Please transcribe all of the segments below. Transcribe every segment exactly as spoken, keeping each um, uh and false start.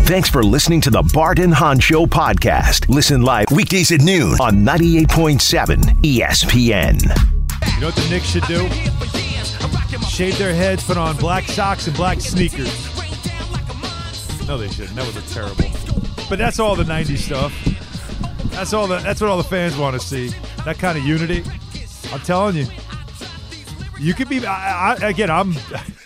Thanks for listening to the Bart and Hahn Show podcast. Listen live weekdays at noon on ninety-eight point seven E S P N. You know what the Knicks should do? Shave their heads, put on black socks and black sneakers. No, they shouldn't. That was a terrible. But that's all the nineties stuff. That's all the. That's what all the fans want to see. That kind of unity. I'm telling you. You could be. I, I, again, I'm.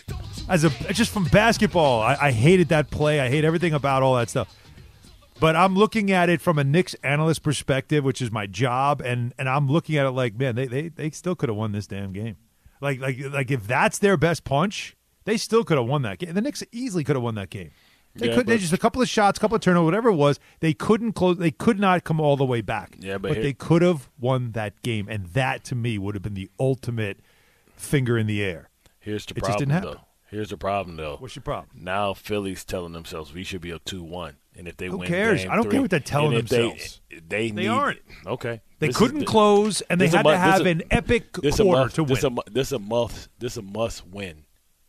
As a just from basketball, I, I hated that play. I hate everything about all that stuff. But I'm looking at it from a Knicks analyst perspective, which is my job, and, and I'm looking at it like, man, they they, they still could have won this damn game. Like like like if that's their best punch, they still could have won that game. The Knicks easily could have won that game. They yeah, could. But, they just a couple of shots, a couple of turnovers, whatever it was. They couldn't close. They could not come all the way back. Yeah, but, but here, they could have won that game, and that to me would have been the ultimate finger in the air. Here's the it problem, just didn't happen. though. Here's the problem, though. What's your problem? Now Philly's telling themselves we should be up two one, and if they Who win cares? game I don't three, care what they're telling and if themselves. They, they, they need, aren't. Okay. They This couldn't is, close, and they this had a, to have a, an epic this quarter must, to win. This a, this a must. This a must win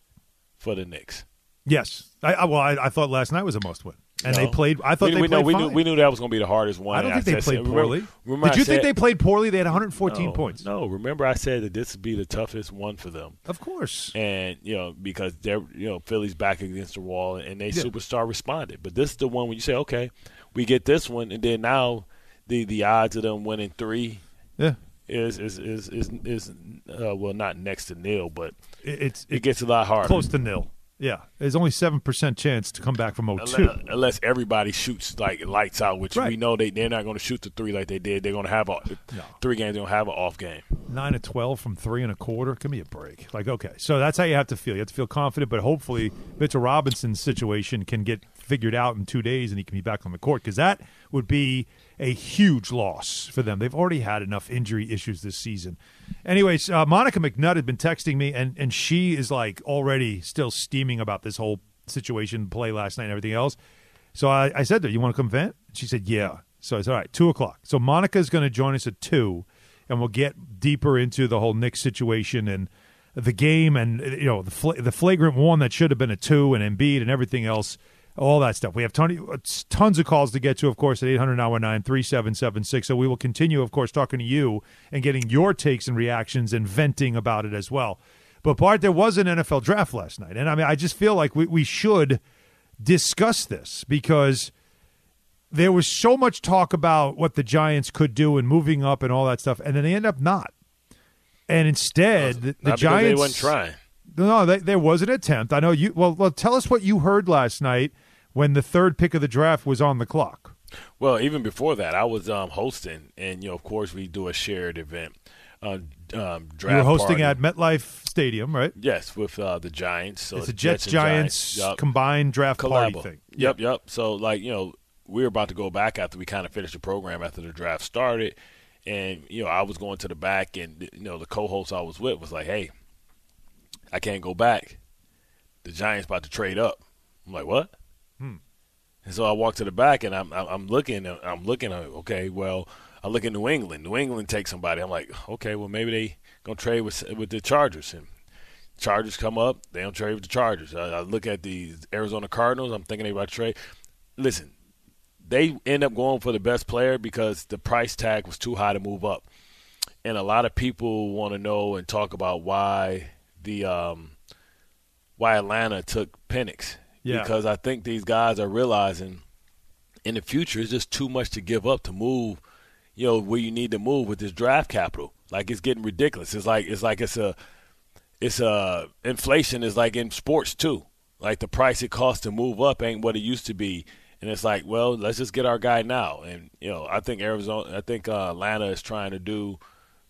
for the Knicks. Yes. I, I, well, I, I thought last night was a must win. And no. they played – I thought we, they we played know, we fine. knew, we knew that was going to be the hardest one. I don't think I they said, played poorly. Remember, remember Did you I think said, they played poorly? They had one hundred fourteen no, points. No, remember I said that this would be the toughest one for them. Of course. And, you know, because they're, you know, Philly's back against the wall, and they yeah. superstar responded. But this is the one when you say, okay, we get this one, and then now the, the odds of them winning three yeah. is, is, is, is, is uh, well, not next to nil, but it, it's, it gets a lot harder. Close to nil. Yeah, there's only seven percent chance to come back from oh two. Unless, unless everybody shoots like lights out, which right. we know they, they're not going to shoot the three like they did. They're going to have a no. three games, they're going to have an off game. nine to twelve from three and a quarter. Give me a break. Like, okay, so that's how you have to feel. You have to feel confident, but hopefully Mitchell Robinson's situation can get figured out in two days and he can be back on the court because that would be a huge loss for them. They've already had enough injury issues this season. Anyways, uh, Monica McNutt had been texting me, and, and she is like already still steaming about this whole situation, play last night and everything else. So I, I said to her, you want to come vent? She said, yeah. So I said, all right, two o'clock. So Monica's going to join us at two, and we'll get deeper into the whole Knicks situation and the game and, you know, the fl- the flagrant one that should have been a two and Embiid and everything else. All that stuff. We have ton- tons of calls to get to, of course, at eight hundred nine one nine three seven seven six. So we will continue, of course, talking to you and getting your takes and reactions and venting about it as well. But, Bart, there was an N F L draft last night. And, I mean, I just feel like we, we should discuss this because there was so much talk about what the Giants could do and moving up and all that stuff, and then they end up not. And instead, Well, the, the not Giants – they weren't trying. No, they, there was an attempt. I know you. Well, well, tell us what you heard last night when the third pick of the draft was on the clock. Well, even before that, I was um, hosting, and you know, of course, we do a shared event. Uh, um, draft you were hosting party. at MetLife Stadium, right? Yes, with uh, the Giants. So it's a Jets, Jets Giants, Giants. Yep. combined draft Collabo. party thing. Yep, yep. So, like, you know, we were about to go back after we kind of finished the program after the draft started, and you know, I was going to the back, and you know, the co-host I was with was like, "Hey, I can't go back. The Giants about to trade up." I'm like, "What?" Hmm. And so I walk to the back, and I'm I'm looking, I'm looking. Okay, well, I look at New England. New England takes somebody. I'm like, okay, well, maybe they gonna trade with with the Chargers. And Chargers come up, they don't trade with the Chargers. I, I look at the Arizona Cardinals. I'm thinking they about to trade. Listen, they end up going for the best player because the price tag was too high to move up. And a lot of people want to know and talk about why the um, why Atlanta took Penix. Yeah. Because I think these guys are realizing in the future it's just too much to give up to move, you know, where you need to move with this draft capital. Like it's getting ridiculous. It's like it's like it's a it's a inflation is like in sports too. Like the price it costs to move up ain't what it used to be. And it's like, well, let's just get our guy now. And you know, I think Arizona, I think uh, Atlanta is trying to do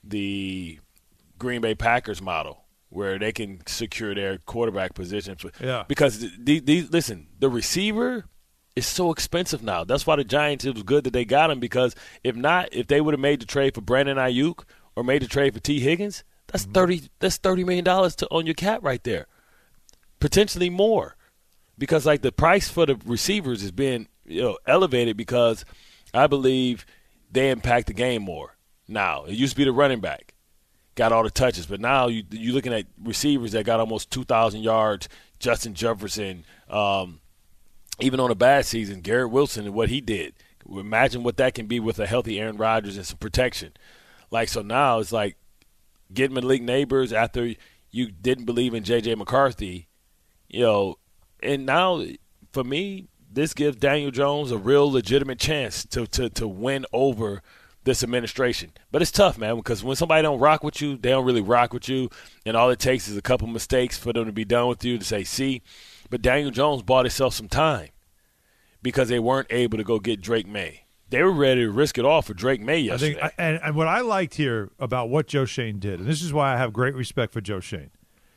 the Green Bay Packers model, where they can secure their quarterback position. For, yeah. Because, the, the, listen, the receiver is so expensive now. That's why the Giants, it was good that they got him, because if not, if they would have made the trade for Brandon Ayuk or made the trade for T. Higgins, that's mm-hmm. thirty That's thirty million dollars to, on your cap right there. Potentially more. Because, like, the price for the receivers is being, you know, elevated because I believe they impact the game more now. It used to be the running back. Got all the touches, but now you, you're looking at receivers that got almost two thousand yards. Justin Jefferson, um, even on a bad season, Garrett Wilson and what he did. Imagine what that can be with a healthy Aaron Rodgers and some protection. Like, so now it's like getting Malik Neighbors after you didn't believe in J J. McCarthy, you know, and now for me, this gives Daniel Jones a real legitimate chance to, to, to win over this administration. But it's tough, man, because when somebody don't rock with you, they don't really rock with you, and all it takes is a couple mistakes for them to be done with you to say, see. But Daniel Jones bought himself some time because they weren't able to go get Drake May. They were ready to risk it all for Drake May yesterday. I think, and, and what I liked here about what Joe Schoen did, and this is why I have great respect for Joe Schoen,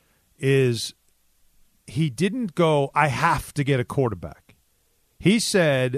is he didn't go, I have to get a quarterback. He said,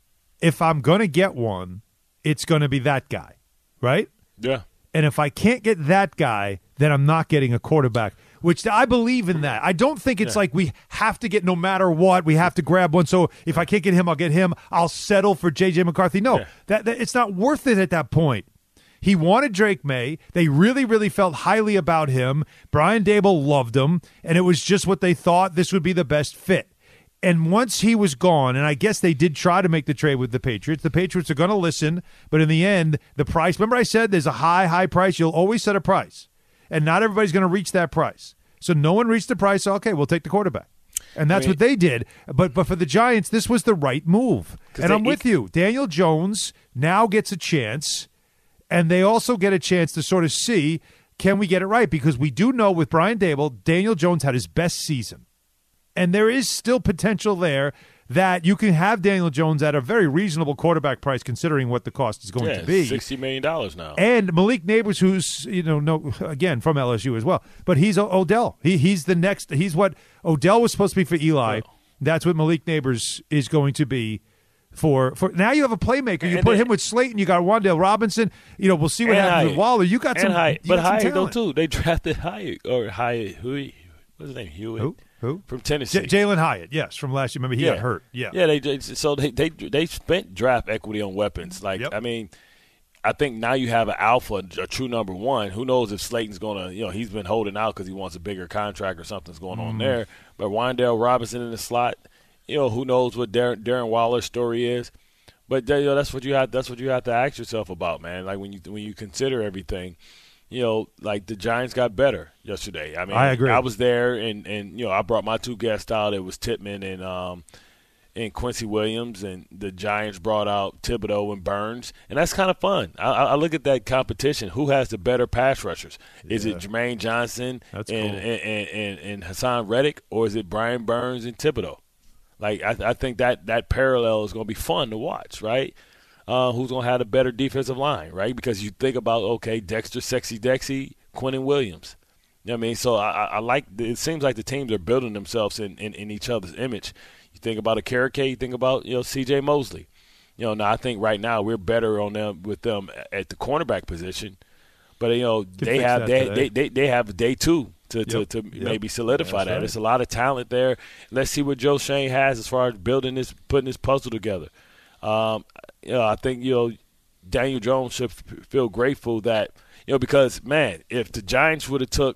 if I'm going to get one, it's going to be that guy, right? Yeah. And if I can't get that guy, then I'm not getting a quarterback, which I believe in that. I don't think it's yeah. like we have to get no matter what. We have to grab one. So if I can't get him, I'll get him. I'll settle for J J. McCarthy. No, yeah. that, that it's not worth it at that point. He wanted Drake May. They really, really felt highly about him. Brian Daboll loved him, and it was just what they thought this would be the best fit. And once he was gone, and I guess they did try to make the trade with the Patriots, the Patriots are going to listen, but in the end, the price, remember I said there's a high, high price. You'll always set a price, and not everybody's going to reach that price. So no one reached the price. Okay, we'll take the quarterback. And that's I mean, what they did. But but for the Giants, this was the right move. And I'm with you. Daniel Jones now gets a chance, and they also get a chance to sort of see, can we get it right? Because we do know with Brian Daboll, Daniel Jones had his best season. And there is still potential there that you can have Daniel Jones at a very reasonable quarterback price considering what the cost is going yeah, to be. sixty million dollars now. And Malik Neighbors, who's, you know, no again, from L S U as well. But he's Odell. He He's the next. He's what Odell was supposed to be for Eli. Oh. That's what Malik Neighbors is going to be for. for now you have a playmaker. You and put they, him with Slayton. You got Wan'Dale Robinson. You know, we'll see what happens Hyatt. with Waller. You got and some Hyatt. you But got some Hyatt, though, talent. too. They drafted Hyatt. Or Hyatt. Who? What's his name? Hewitt. Who? Who? From Tennessee. J- Jalen Hyatt, yes, from last year. Remember, he yeah. got hurt. Yeah, yeah. They, they so they they they spent draft equity on weapons. Like yep. I mean, I think now you have an alpha, a true number one. Who knows if Slayton's gonna, you know, he's been holding out because he wants a bigger contract or something's going mm. on there. But Wan'Dale Robinson in the slot, you know, who knows what Darren, Darren Waller's story is. But you know, that's what you have. That's what you have to ask yourself about, man. Like when you when you consider everything. You know, like the Giants got better yesterday. I mean, I agree. I was there, and, and you know, I brought my two guests out. It was Tippmann and um, and Quincy Williams, and the Giants brought out Thibodeau and Burns, and that's kind of fun. I, I look at that competition. Who has the better pass rushers? Is yeah. it Jermaine Johnson and, cool. and, and, and, and Hassan Reddick, or is it Brian Burns and Thibodeau? Like I, I think that that parallel is going to be fun to watch, right? Uh, who's going to have a better defensive line, right? Because you think about, okay, Dexter, Sexy Dexy, Quinnen Williams. You know what I mean? So I, I like – it seems like the teams are building themselves in, in, in each other's image. You think about a Carrick, you think about, you know, C J Mosley. You know, now I think right now we're better on them with them at the cornerback position. But, you know, they have they, they, they, they have day two to, yep. to, to yep. maybe solidify That's that. Right. There's a lot of talent there. Let's see what Joe Schoen has as far as building this, putting this puzzle together. Um, you know, I think, you know, Daniel Jones should f- feel grateful that, you know, because, man, if the Giants would have took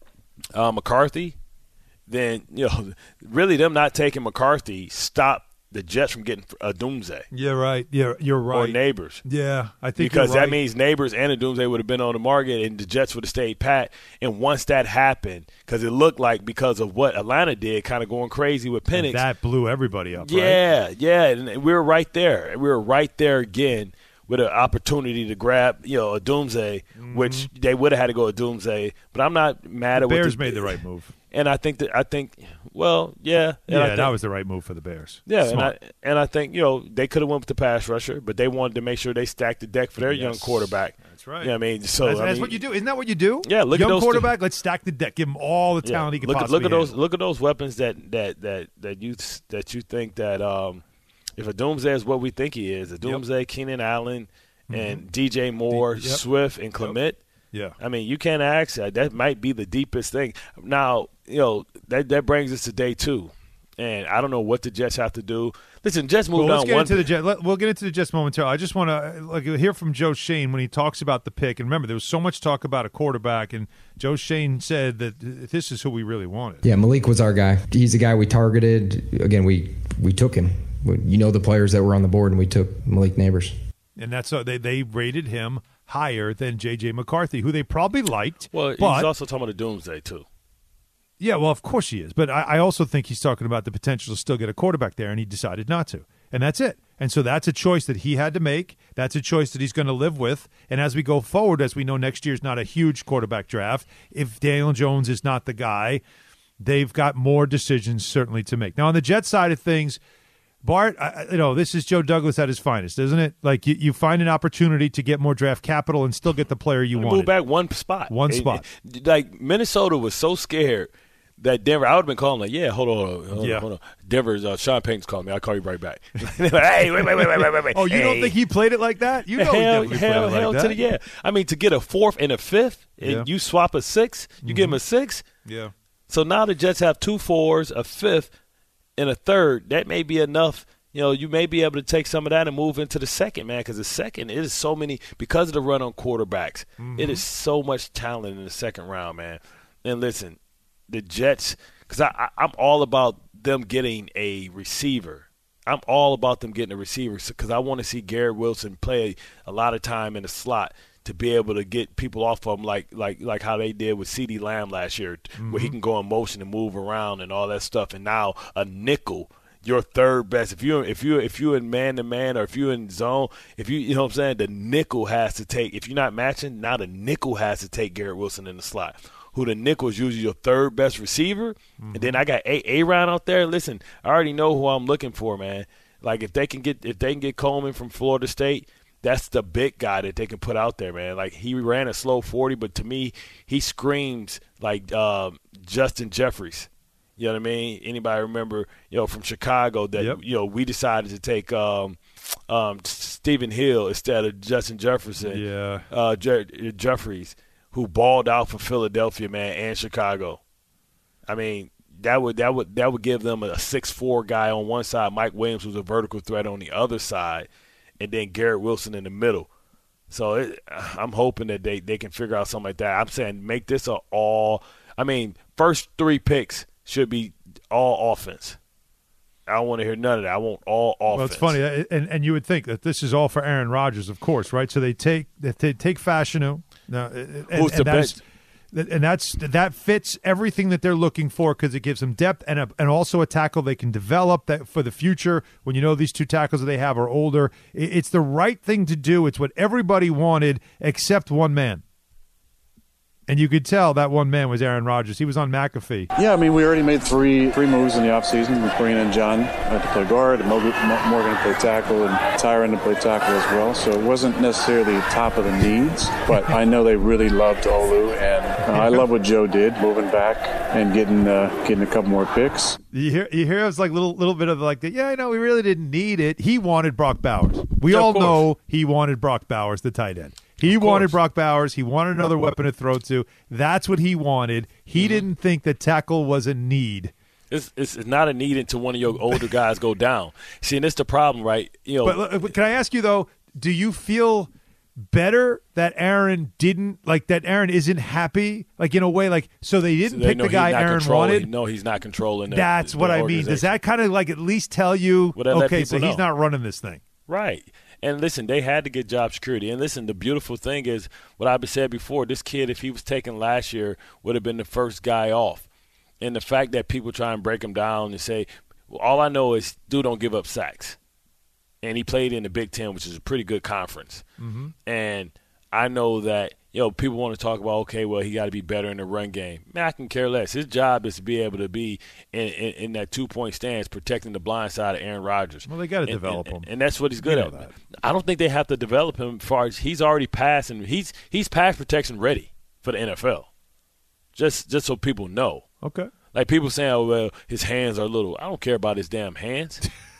uh, McCarthy, then, you know, really them not taking McCarthy stopped the Jets from getting a Doomsday. Yeah, right. Yeah, you're right. Or Neighbors. Yeah, I think because you're right. that means Neighbors and a Doomsday would have been on the market, and the Jets would have stayed pat. And once that happened, because it looked like because of what Atlanta did, kind of going crazy with Penix. And that blew everybody up, yeah, right? Yeah, yeah. And we were right there. We were right there again with an opportunity to grab, you know, a Doomsday, mm-hmm. which they would have had to go a Doomsday. But I'm not mad the at what Bears the, made the right move. And I think that I think, well, yeah, yeah, I think, that was the right move for the Bears. Yeah, Smart. and I and I think you know they could have went with the pass rusher, but they wanted to make sure they stacked the deck for their yes. young quarterback. That's right. You know what I mean, so that's, I that's mean, what you do. Isn't that what you do? Yeah, look young at those quarterback. th- let's stack the deck. Give him all the talent yeah. he can look, possibly look at those. handle. Look at those weapons that that that that you that you think that um, if a Doomsday is what we think he is, a Doomsday, yep. Keenan Allen, mm-hmm. and D J Moore, D- yep. Swift, and Clement. Yep. Yeah, I mean, you can't ask that. That might be the deepest thing. Now, you know, that that brings us to day two, And I don't know what the Jets have to do. Listen, Jets moved well, let's on get one. Into the Jet, let, we'll get into the Jets momentarily. I just want to like hear from Joe Schoen when he talks about the pick. And remember, there was so much talk about a quarterback, and Joe Schoen said that this is who we really wanted. Yeah, Malik was our guy. He's the guy we targeted. Again, we we took him. You know the players that were on the board, and we took Malik Neighbors. And that's uh, they they rated him higher than J J McCarthy, who they probably liked. Well, but, he's also talking about the doomsday too. Yeah, well, of course he is. But I, I also think he's talking about the potential to still get a quarterback there, and he decided not to. And that's it. And so that's a choice that he had to make. That's a choice that he's going to live with. And as we go forward, as we know next year's not a huge quarterback draft, if Daniel Jones is not the guy, they've got more decisions certainly to make. Now, on the Jets side of things, Bart, I, you know, this is Joe Douglas at his finest, isn't it? Like you, you find an opportunity to get more draft capital and still get the player you want. Move back one spot. One it, spot. It, like Minnesota was so scared that Denver, I would have been calling like, yeah, hold on, hold on, yeah. hold on. Denver's, uh, Sean Payton's calling me. I'll call you right back. Like, hey, wait, wait, wait, wait, wait, wait. Oh, you hey. don't think he played it like that? You know hell, he definitely hell, played it hell like to that. the yeah. I mean, to get a fourth and a fifth, and Yeah. you swap a six, you Mm-hmm. give him a six. Yeah. So now the Jets have two fours, a fifth, and a third. That may be enough. You know, you may be able to take some of that and move into the second, man, because the second, it is so many – because of the run on quarterbacks, Mm-hmm. it is so much talent in the second round, man. And listen, the Jets – because I, I, I'm all about them getting a receiver. I'm all about them getting a receiver because I want to see Garrett Wilson play a lot of time in the slot to be able to get people off of him like like like how they did with CeeDee Lamb last year, mm-hmm. where he can go in motion and move around and all that stuff. And now a nickel, your third best. If you if you if you in man to man or if you in zone, if you you know what I'm saying, the nickel has to take. If you're not matching, now the nickel has to take Garrett Wilson in the slot. Who the nickel is usually your third best receiver, mm-hmm. and then I got A A-Ron out there. Listen, I already know who I'm looking for, man. Like if they can get if they can get Coleman from Florida State, that's the big guy that they can put out there, man. Like he ran a slow forty, but to me, he screams like uh, Justin Jeffries. You know what I mean? Anybody remember, you know, from Chicago that yep. you know we decided to take um, um, Stephen Hill instead of Justin Jefferson. Yeah, uh, Je- Jeffries. Who balled out for Philadelphia, man, and Chicago. I mean, that would that would that would give them a six foot four guy on one side, Mike Williams was a vertical threat on the other side, and then Garrett Wilson in the middle. So it, I'm hoping that they, they can figure out something like that. I'm saying make this a all – I mean, first three picks should be all offense. I don't want to hear none of that. I want all offense. Well, it's funny, and and you would think that this is all for Aaron Rodgers, of course, right? So they take they take Fashanu. Now, and, Who's the and that's, best? And that's that fits everything that they're looking for because it gives them depth and a, and also a tackle they can develop that for the future. When you know these two tackles that they have are older, it's the right thing to do. It's what everybody wanted except one man. And you could tell that one man was Aaron Rodgers. He was on McAfee. Yeah, I mean, we already made three three moves in the offseason. We bringing in John uh, to play guard, and Morgan to play tackle, and Tyron to play tackle as well. So it wasn't necessarily top of the needs, but I know they really loved Olu, and uh, I love what Joe did, moving back and getting uh, getting a couple more picks. You hear, you hear, it's like little little bit of like, the, yeah, I know we really didn't need it. He wanted Brock Bowers. We yeah, all know he wanted Brock Bowers, the tight end. He wanted Brock Bowers. He wanted another weapon to throw to. That's what he wanted. He mm-hmm. didn't think that tackle was a need. It's, it's not a need until one of your older guys go down. See, and that's the problem, right? You know. But, but can I ask you though? Do you feel better that Aaron didn't like that? Aaron isn't happy, like in a way, like so they didn't so they pick the guy Aaron wanted. No, he's not controlling. The, That's the what I mean. Does that kind of like at least tell you? Well, okay, so know. he's not running this thing, right? And listen, they had to get job security. And listen, the beautiful thing is what I've said before. This kid, if he was taken last year, would have been the first guy off. And the fact that people try and break him down and say, well, all I know is dude don't give up sacks. And he played in the Big Ten, which is a pretty good conference. Mm-hmm. And I know that, you know, people want to talk about, okay, well, he got to be better in the run game. Man, I can care less. His job is to be able to be in, in, in that two-point stance, protecting the blind side of Aaron Rodgers. Well, they got to and, develop and, him. And that's what he's good you at. Know that. I don't think they have to develop him as far as he's already passed, and he's he's pass protection ready for the N F L. Just just so people know. Okay. Like people saying, oh, well, his hands are little. I don't care about his damn hands.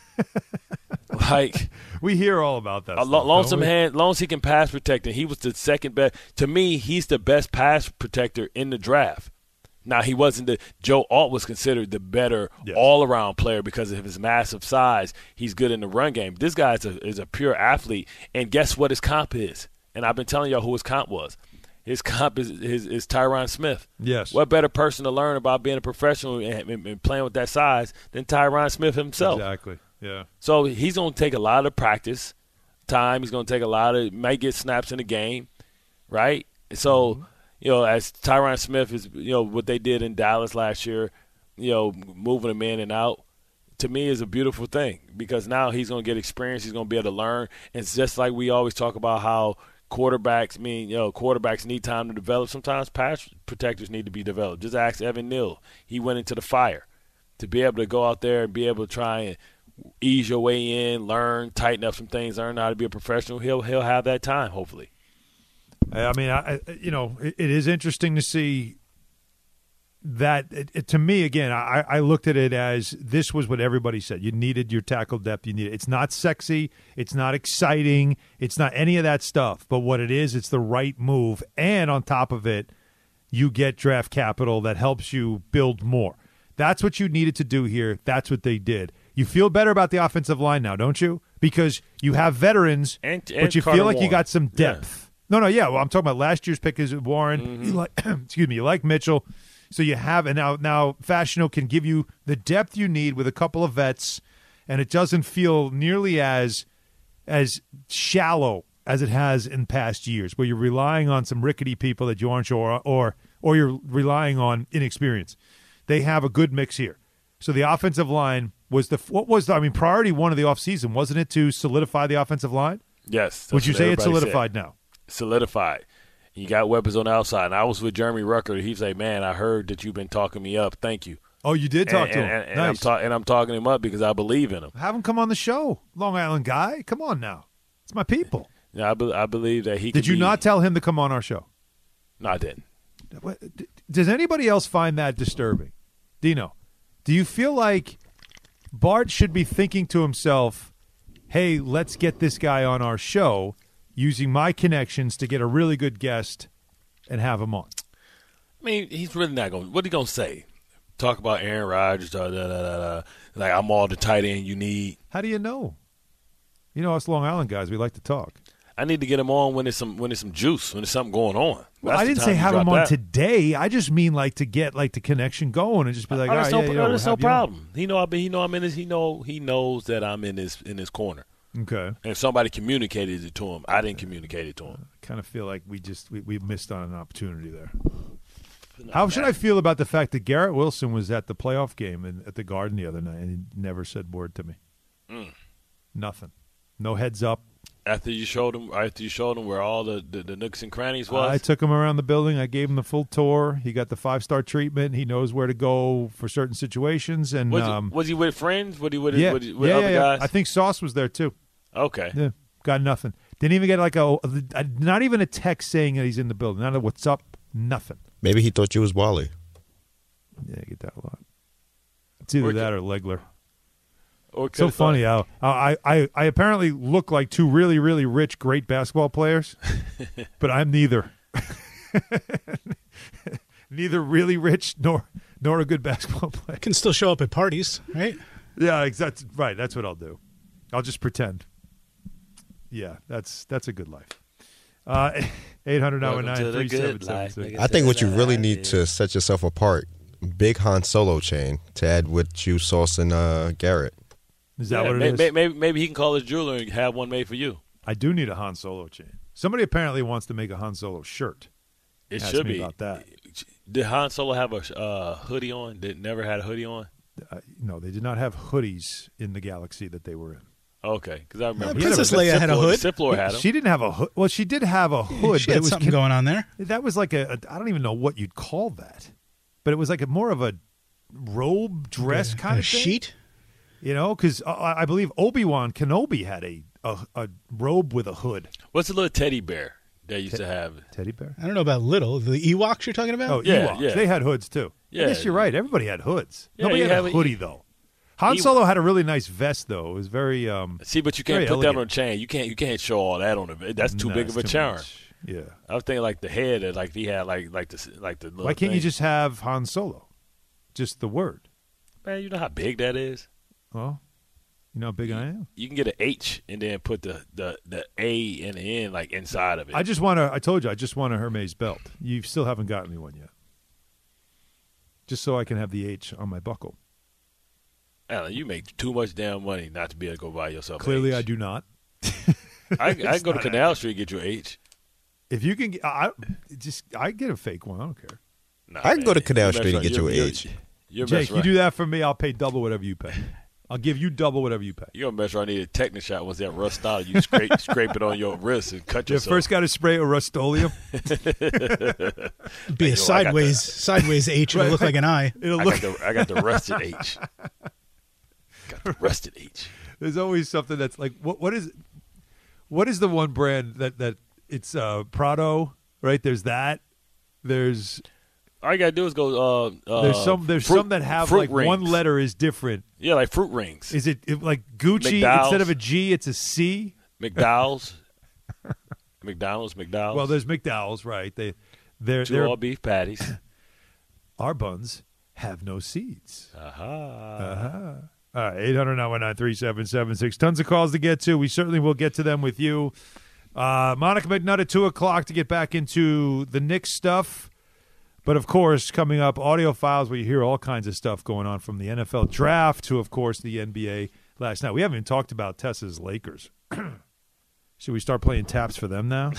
Like we hear all about that. A stuff, long some hand, long as he can pass protect, and he was the second best. To me, he's the best pass protector in the draft. Now, he wasn't the – Joe Alt was considered the better yes. all-around player because of his massive size. He's good in the run game. This guy is a, is a pure athlete, and guess what his comp is? And I've been telling y'all who his comp was. His comp is, is, is Tyron Smith. Yes. What better person to learn about being a professional and, and, and playing with that size than Tyron Smith himself? Exactly, yeah. So he's going to take a lot of practice time. He's going to take a lot of – might get snaps in the game, right? So – You know, as Tyron Smith is, you know, what they did in Dallas last year, you know, moving him in and out, to me is a beautiful thing because now he's going to get experience. He's going to be able to learn. And it's just like we always talk about how quarterbacks mean, you know, quarterbacks need time to develop. Sometimes pass protectors need to be developed. Just ask Evan Neal. He went into the fire to be able to go out there and be able to try and ease your way in, learn, tighten up some things, learn how to be a professional. He'll he'll have that time, hopefully. I mean, I, you know, it, it is interesting to see that. It, it, to me, again, I, I looked at it as this was what everybody said. You needed your tackle depth. You need it. It's not sexy. It's not exciting. It's not any of that stuff. But what it is, it's the right move. And on top of it, you get draft capital that helps you build more. That's what you needed to do here. That's what they did. You feel better about the offensive line now, don't you? Because you have veterans, and, and but you Carter feel like Warren. you got some depth. Yeah. No, no, yeah. Well, I'm talking about last year's pick is Warren. Mm-hmm. You like, excuse me, you like Mitchell. So you have, and now now Fashanu can give you the depth you need with a couple of vets, and it doesn't feel nearly as as shallow as it has in past years, where you're relying on some rickety people that you aren't sure, or or you're relying on inexperience. They have a good mix here. So the offensive line was the what was the, I mean priority one of the offseason, wasn't it, to solidify the offensive line? Yes. Would you say it's solidified now? Solidified. You got weapons on the outside. And I was with Jeremy Rucker. He say, "Man, I heard that you've been talking me up. Thank you." Oh, you did talk and, to him. And, and, nice. I'm ta- and I'm talking him up because I believe in him. Have him come on the show, Long Island guy. Come on now, it's my people. Yeah, I, be- I believe that he. Did you be- not tell him to come on our show? No, I didn't. Does anybody else find that disturbing? Dino, do you feel like Bart should be thinking to himself, "Hey, let's get this guy on our show"? Using my connections to get a really good guest and have him on. I mean, he's really not going. What are he going to say? Talk about Aaron Rodgers, da, da, da, da, da. Like I'm all the tight end you need. How do you know? You know, us Long Island guys, we like to talk. I need to get him on when there's some when there's some juice, when there's something going on. Well, I didn't say have him on that. today. I just mean like to get like the connection going and just be like, oh, all right, no, yeah, no, yeah, there's we'll no problem. He know, I he know I'm in his. He know he knows that I'm in his in his corner. Okay. And if somebody communicated it to him, I didn't communicate it to him. I kind of feel like we just we, we missed on an opportunity there. How should I feel about the fact that Garrett Wilson was at the playoff game in, at the Garden the other night and he never said word to me? Mm. Nothing. No heads up. After you showed him, after you showed him where all the, the, the nooks and crannies was, I took him around the building. I gave him the full tour. He got the five star treatment. He knows where to go for certain situations. And was, um, he, was he with friends? Was he with, yeah, with, with yeah, other yeah, guys? I think Sauce was there too. Okay. Yeah, got nothing. Didn't even get like a, a not even a text saying that he's in the building. Not a what's up. Nothing. Maybe he thought you was Wally. Yeah, I get that a lot. It's either Or that or Legler. Or So funny how I, I I apparently look like two really really rich great basketball players, but I'm neither. Neither really rich nor nor a good basketball player. Can still show up at parties, right? Yeah, exactly. Right, that's what I'll do. I'll just pretend. Yeah, that's that's a good life. Uh, eight hundred nine one nine three seven seven six. I think what you really need to set yourself apart, big Han Solo chain to add with you, Sauce, and uh, Garrett. Is that yeah, what it maybe, is? Maybe, maybe he can call his jeweler and have one made for you. I do need a Han Solo chain. Somebody apparently wants to make a Han Solo shirt. It Ask should me be. about that. Did Han Solo have a uh, hoodie on? Did never had a hoodie on? Uh, no, they did not have hoodies in the galaxy that they were in. Okay, because I remember Uh, Princess Leia had a hood. Sith Lord had them. She didn't have a hood. Well, she did have a hood, She but had it was something con- going on there. That was like a, a. I don't even know what you'd call that, but it was like a more of a robe dress A- kind a of thing. sheet. You know, because uh, I believe Obi-Wan Kenobi had a, a a robe with a hood. What's the little teddy bear they used Te- to have? Teddy bear. I don't know about little. The Ewoks you're talking about? Oh, Yeah, Ewoks. yeah. They had hoods too. Yeah. I guess you're right. Everybody had hoods. Yeah, Nobody you had have a a- hoodie though. Han Ewok. Solo had a really nice vest though. It was very um. See, but you can't Very put that elegant. on a chain. You can't. You can't show all that on it. That's too no, big it's of a too charm. much. Yeah. I was thinking like the head, like if he had like like the like the. Why can't thing. you just have Han Solo? Just the word. Man, you know how big that is. Well, you know how big I am. You can get an H and then put the the the A and the N like inside of it. I just want to. I told you, I just want a Hermes belt. You still haven't gotten me one yet. Just so I can have the H on my buckle. Alan, you make too much damn money not to be able to go buy yourself. Clearly, an H. I do not. I, I can go to Canal Street and get you an H. If you can, get, I just I get a fake one. I don't care. Nah, I can man, go to Canal you Street mess and get around. you You're- an H. you're- You're Jake, messing you around. do that for me, I'll pay double whatever you pay. I'll give you double whatever you pay. You're gonna mess around. Need a tetanus shot once that rust out. You scrape scrape it on your wrist and cut You yourself. first got to spray it with Rust-Oleum. Be Yo, I a got sideways the- sideways H. It'll Right. look like an eye. It'll I look. got the I got the rusted H. Got the rusted H. There's always something that's like what what is what is the one brand that that it's uh, Prado, right? There's that. There's All you gotta do is go. Uh, uh, there's some there's fruit- some that have fruit like one rings. letter is different. Yeah, like fruit rings. Is it, it like Gucci McDowell's. instead of a G? It's a C. McDowell's. McDonald's. McDowell's. Well, there's McDowell's, right? They they're, two they're all beef patties. our buns have no seeds. Aha. Uh-huh. All right, eight hundred nine one nine three seven seven six. Tons of calls to get to. We certainly will get to them with you. Uh, Monica McNutt at two o'clock to get back into the Knicks stuff. But, of course, coming up, audio files where you hear all kinds of stuff going on from the N F L draft to, of course, the N B A last night. We haven't even talked about Tessa's Lakers. Should we start playing taps for them now?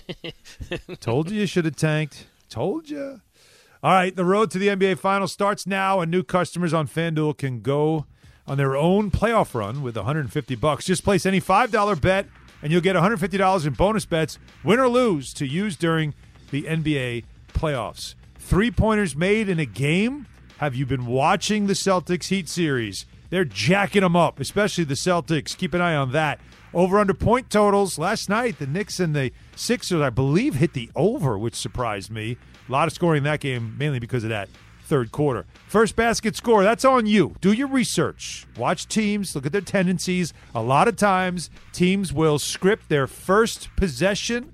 Told you you should have tanked. Told you. All right, the road to the N B A Finals starts now, and new customers on FanDuel can go on their own playoff run with one hundred fifty bucks. Just place any five dollar bet, and you'll get one hundred fifty dollars in bonus bets, win or lose, to use during the N B A playoffs. Three-pointers made in a game? Have you been watching the Celtics Heat series? They're jacking them up, especially the Celtics. Keep an eye on that. Over-under point totals. Last night, the Knicks and the Sixers, I believe, hit the over, which surprised me. A lot of scoring in that game, mainly because of that third quarter. First basket score, that's on you. Do your research. Watch teams. Look at their tendencies. A lot of times, teams will script their first possession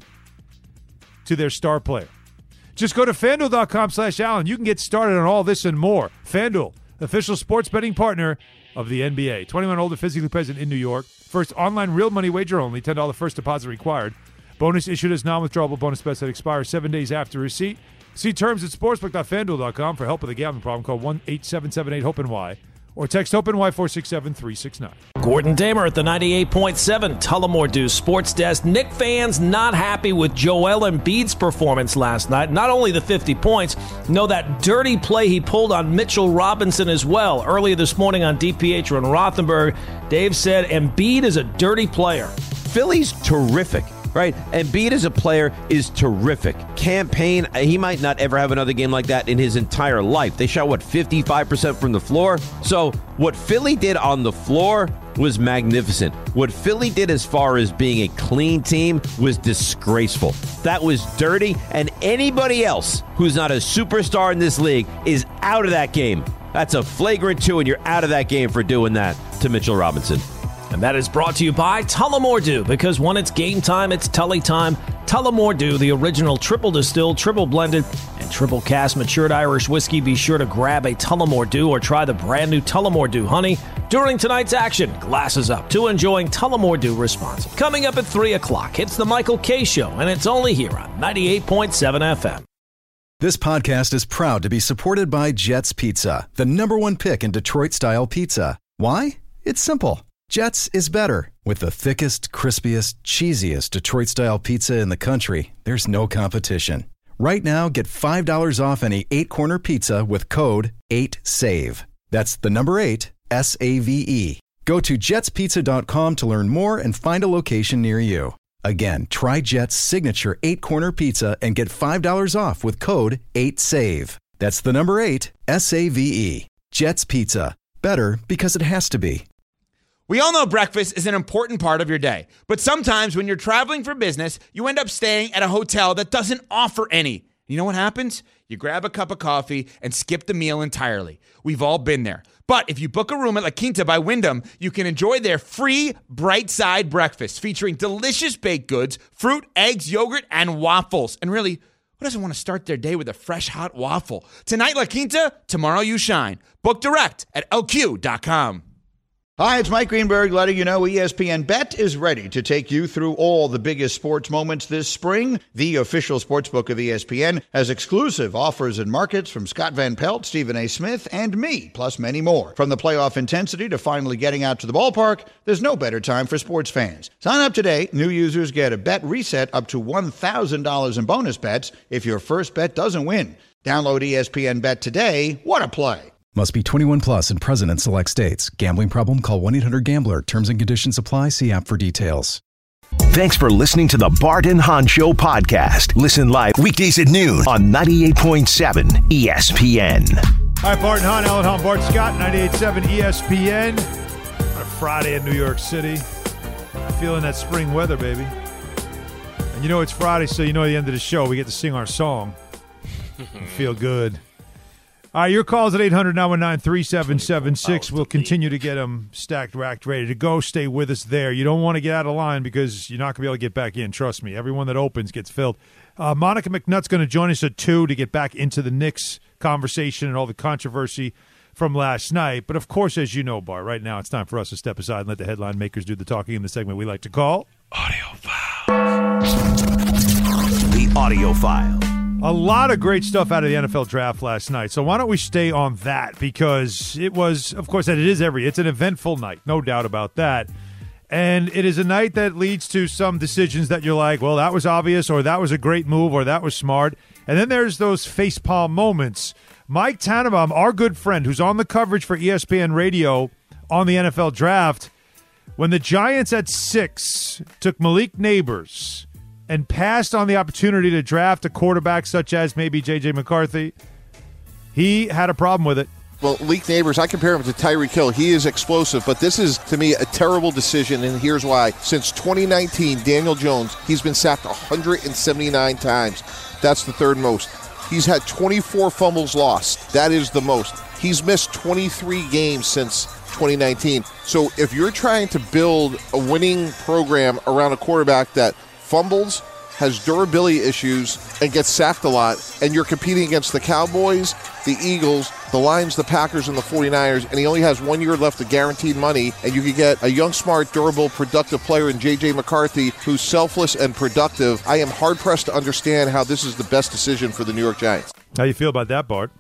to their star player. Just go to FanDuel.com slash Allen. You can get started on all this and more. FanDuel, official sports betting partner of the N B A. twenty-one and older, physically present in New York. First online real money wager only. ten dollars first deposit required. Bonus issued as non-withdrawable bonus bets that expire seven days after receipt. See terms at sportsbook dot fan duel dot com. For help with a gambling problem, call one eight seven seven eight hope N Y or text HOPE-NY four six seven three six nine. Gordon Damer at the ninety-eight point seven Tullamore Dew Sports Desk. Knick fans not happy with Joel Embiid's performance last night. Not only the fifty points, no, that dirty play he pulled on Mitchell Robinson as well. Earlier this morning on DiPietro and Rothenberg, Dave said Embiid is a dirty player. Philly's terrific. Right, Embiid as a player is terrific. Campaign, he might not ever have another game like that in his entire life. They shot, what, fifty-five percent from the floor? So what Philly did on the floor was magnificent. What Philly did as far as being a clean team was disgraceful. That was dirty, and anybody else who's not a superstar in this league is out of that game. That's a flagrant two, and you're out of that game for doing that to Mitchell Robinson. And that is brought to you by Tullamore Dew, because when it's game time, it's Tully time. Tullamore Dew, the original triple distilled, triple blended, and triple cast matured Irish whiskey. Be sure to grab a Tullamore Dew or try the brand new Tullamore Dew Honey during tonight's action. Glasses up to enjoying Tullamore Dew responsibly. Coming up at three o'clock, it's the Michael K. Show, and it's only here on ninety-eight point seven F M. This podcast is proud to be supported by Jets Pizza, the number one pick in Detroit-style pizza. Why? It's simple. Jets is better. With the thickest, crispiest, cheesiest Detroit-style pizza in the country, there's no competition. Right now, get five dollars off any eight-corner pizza with code eight save. That's the number eight, S A V E. Go to jets pizza dot com to learn more and find a location near you. Again, try Jet's signature eight-corner pizza and get five dollars off with code eight save. That's the number eight, S A V E. Jet's Pizza. Better because it has to be. We all know breakfast is an important part of your day, but sometimes when you're traveling for business, you end up staying at a hotel that doesn't offer any. You know what happens? You grab a cup of coffee and skip the meal entirely. We've all been there. But if you book a room at La Quinta by Wyndham, you can enjoy their free Bright Side breakfast featuring delicious baked goods, fruit, eggs, yogurt, and waffles. And really, who doesn't want to start their day with a fresh, hot waffle? Tonight, La Quinta, tomorrow you shine. Book direct at L Q dot com. Hi, it's Mike Greenberg letting you know E S P N Bet is ready to take you through all the biggest sports moments this spring. The official sportsbook of E S P N has exclusive offers and markets from Scott Van Pelt, Stephen A. Smith, and me, plus many more. From the playoff intensity to finally getting out to the ballpark, there's no better time for sports fans. Sign up today. New users get a bet reset up to one thousand dollars in bonus bets if your first bet doesn't win. Download E S P N Bet today. What a play. Must be twenty-one plus and present in select states. Gambling problem? Call one eight hundred gambler. Terms and conditions apply. See app for details. Thanks for listening to the Bart and Hahn Show podcast. Listen live weekdays at noon on ninety-eight point seven E S P N. All right, Bart and Hahn, Alan Hahn, Bart Scott, ninety-eight point seven E S P N. On a Friday in New York City. Feeling that spring weather, baby. And you know it's Friday, so you know at the end of the show we get to sing our song. Feel good. All right, your calls at eight hundred nine one nine three seven seven six. We'll continue to get them stacked, racked, ready to go. Stay with us there. You don't want to get out of line because you're not going to be able to get back in. Trust me. Everyone that opens gets filled. Uh, Monica McNutt's going to join us at two to get back into the Knicks conversation and all the controversy from last night. But, of course, as you know, Bart, right now it's time for us to step aside and let the headline makers do the talking in the segment we like to call Audio File. The Audio File. A lot of great stuff out of the N F L draft last night. So why don't we stay on that? Because it was, of course, that it is every, it's an eventful night, no doubt about that. And it is a night that leads to some decisions that you're like, well, that was obvious, or that was a great move, or that was smart. And then there's those facepalm moments. Mike Tannenbaum, our good friend, who's on the coverage for E S P N Radio on the N F L draft, when the Giants at six took Malik Nabers and passed on the opportunity to draft a quarterback such as maybe J J McCarthy, he had a problem with it. Well, Malik Nabers, I compare him to Tyreek Hill. He is explosive, but this is, to me, a terrible decision, and here's why. Since twenty nineteen, Daniel Jones, he's been sacked one hundred seventy-nine times. That's the third most. He's had twenty-four fumbles lost. That is the most. He's missed twenty-three games since twenty nineteen. So if you're trying to build a winning program around a quarterback that fumbles, has durability issues, and gets sacked a lot, and you're competing against the Cowboys, the Eagles, the Lions, the Packers, and the forty-niners, and he only has one year left of guaranteed money, and you could get a young, smart, durable, productive player in J J McCarthy who's selfless and productive. I am hard-pressed to understand how this is the best decision for the New York Giants. How you feel about that, Bart?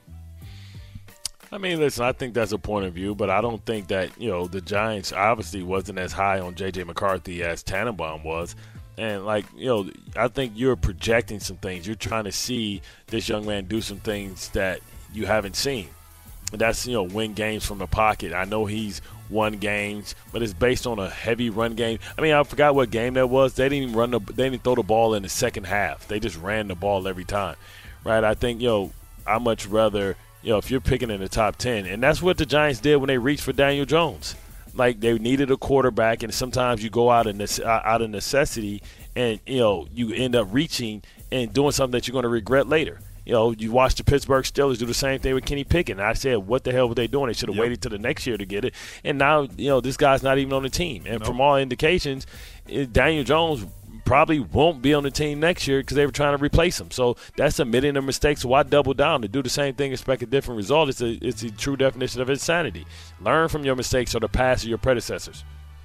I mean, listen, I think that's a point of view, but I don't think that, you know, the Giants obviously wasn't as high on J J McCarthy as Tannenbaum was. And, like, you know, I think you're projecting some things. You're trying to see this young man do some things that you haven't seen. And that's, you know, win games from the pocket. I know he's won games, but it's based on a heavy run game. I mean, I forgot what game that was. They didn't even run the, they didn't throw the ball in the second half. They just ran the ball every time, right? I think, you know, I much rather, you know, if you're picking in the top ten, and that's what the Giants did when they reached for Daniel Jones. Like, they needed a quarterback, and sometimes you go out of nece- out of necessity, and, you know, you end up reaching and doing something that you're going to regret later. You know, you watch the Pittsburgh Steelers do the same thing with Kenny Pickett. And I said, what the hell were they doing? They should have yep. waited till the next year to get it. And now, you know, this guy's not even on the team. And nope. from all indications, Daniel Jones probably won't be on the team next year because they were trying to replace him. So that's admitting their mistakes. So why double down? To do the same thing, expect a different result. It's a, it's a true definition of insanity. Learn from your mistakes or the past of your predecessors.